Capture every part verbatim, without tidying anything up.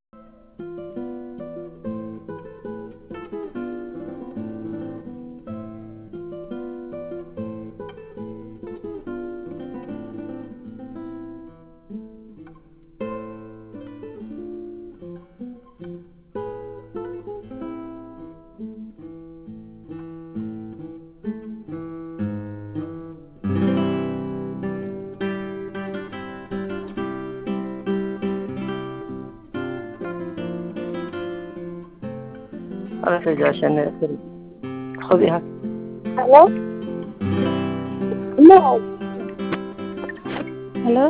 خلاص يا جوش انا خذيها. Hello no hello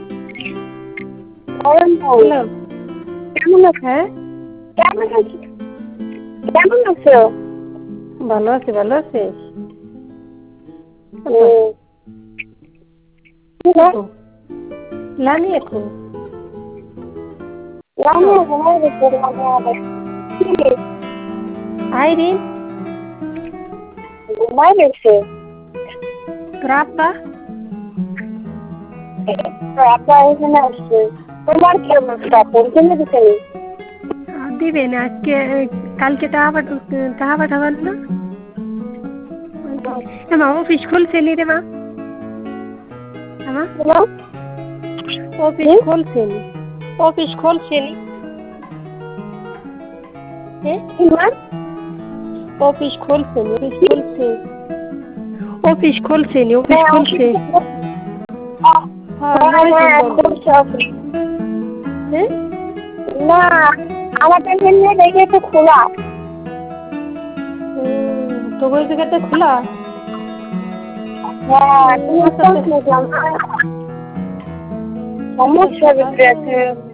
कौन बोल hello কেমন আছো হ্যাঁ কেমন আছো কেমন আছো ভালো আছি ভালো আছিস ও লানি একো লামি ঘুমাই গেছে লামি আরে কি আইরিন ঘুমাই গেছে রাপা আপা এখানে আসছে তোমার কি অবস্থা পৌঁছে দিতে দিবে না আজকে কালকে টাকা পাঠ টাকা পাঠাবার না মা অফিস খুলছে নি রে মা আমার অফিস খুলছে নি অফিস খুলছে নি অফিস খুলছে নি অফিস খুলছে অফিস খুলছে নি অফিস খুলছে না আমাদের জন্য দেখে তো খোলা তো ওই জায়গাটা খোলা হ্যাঁ সমস্যা ভিতরে আছে